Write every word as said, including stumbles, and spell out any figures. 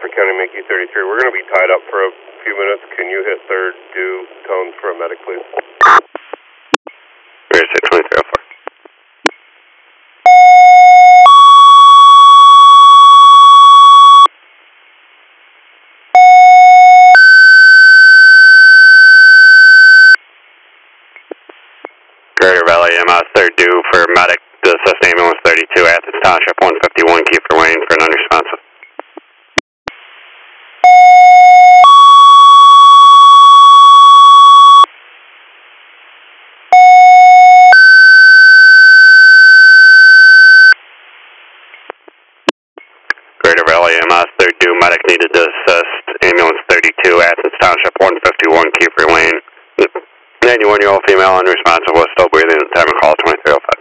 Bradford County, Mickey thirty-three. We're going to be tied up for a few minutes. Can you hit third due tones for a medic, please? Rear six twenty-three oh four. Greater Valley M S third due for medic. The assist ambulance thirty-two, Athens Township one fifty-one, Kiefer Lane for an unresponsive. Greater Valley M S third due medic needed to assist ambulance thirty-two, Athens Township one fifty-one, Kiefer Lane. ninety-one year old female unresponsive was still breathing at the time of call twenty-three oh five.